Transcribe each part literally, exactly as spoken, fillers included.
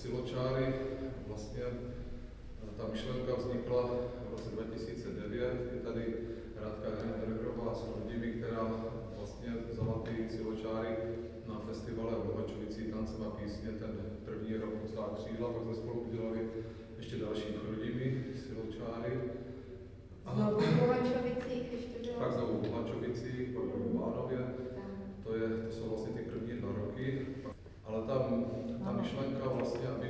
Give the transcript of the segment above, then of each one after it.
siločáry, vlastně ta myšlenka vznikla v roce dva tisíce devět. Je tady Radka Hennerová s lidmi, která vlastně vzala ty siločáry na festivale v Luhačovici Tancem a písně ten první rok Celá křídla, pak jsme spolu udělali ještě další Chrudimi siločáry. Znovu v Luhačovicích ještě bylo? Pak znovu v Luhačovicích, pak v Bánově. To, je, to jsou vlastně ty první dva roky. Ale tam ta myšlenka vlastně, aby,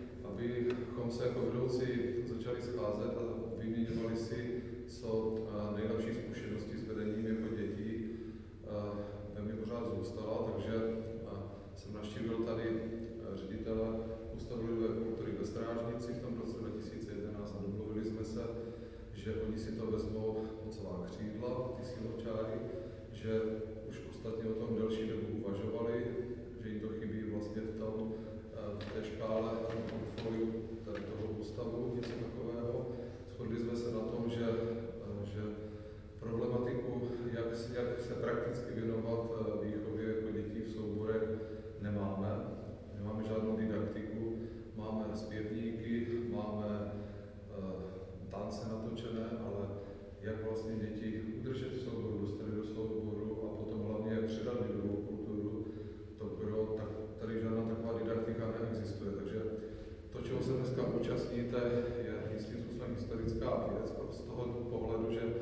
abychom se jako vedoucí začali scházet a vyměňovali si co nejlepší zkušenosti s vedením jako dětí, ve mě pořád zůstala, takže jsem navštívil tady ředitele Ústavu lidové kultury ve Strážnici v tom roce dva tisíce jedenáct a domluvili jsme se, že oni si to vezmou po celá křídla, ty siločáry, že už ostatně o tom delší dobu uvažovali, že jim to chybí vlastně v, tom, v té škále portfoliu toho ústavu, něco takového. Shodli jsme se na tom, že, že problematiku, jak, jak se prakticky věnovat výchově jako dětí v souborech, nemáme. Nemáme žádnou didaktiku, máme zpěvníky, máme uh, tance natočené, ale jak vlastně děti udržet v souboru, dostat do souboru a potom hlavně jak předat lidovou kulturu, to pro, tak tady žádná taková didaktika neexistuje. Takže to, čeho se dneska účastníte, je jistým způsobem historická věc z toho pohledu, že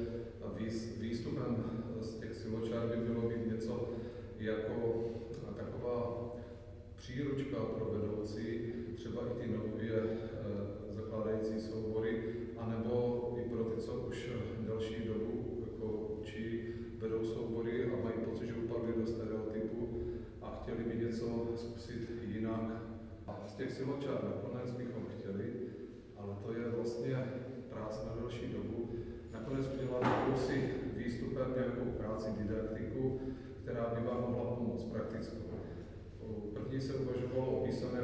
výstupem z těch siločár by mělo být něco jako taková příručka pro vedoucí, třeba i ty nově e, zakládající soubory, anebo i pro ty, co už delší dobu jako učí, vedou soubory a mají pocit, že upadli do stereotypu a chtěli by něco zkusit jinak. A z těch siločár nakonec bychom chtěli, ale to je vlastně práce na delší dobu, nakonec udělat jakousi výstupem nějakou práci didaktiku, která by vám mohla pomoct praktickou. První se uvažovalo o písané